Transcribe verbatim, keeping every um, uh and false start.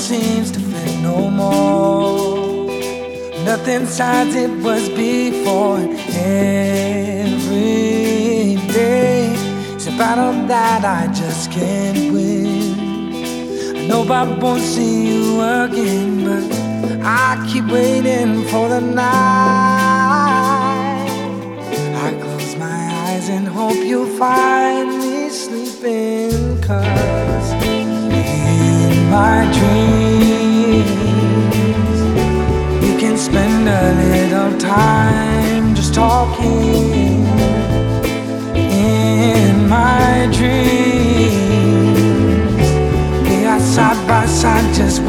seems to fit no more. Nothing size it was before. Every day it's a battle that I just can't win. I know I won't see you again, but I keep waiting for the night. I close my eyes and hope you'll find me sleeping, 'cause in my dreams we can spend a little time